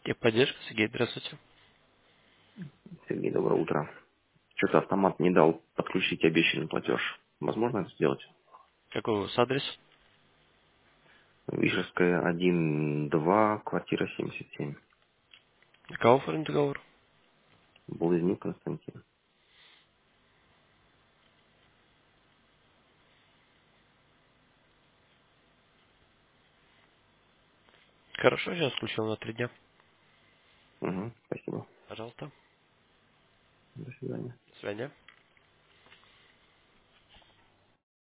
Техподдержка, Сергей, здравствуйте. Сергей, доброе утро. Что-то автомат не дал подключить обещанный платеж. Возможно это сделать? Какой у вас адрес? Вишерская, 1-2, квартира 77. Кого оформить договор? Близнюк Константин. Хорошо, сейчас включил на 3 дня. Угу, спасибо. Пожалуйста. До свидания. До свидания.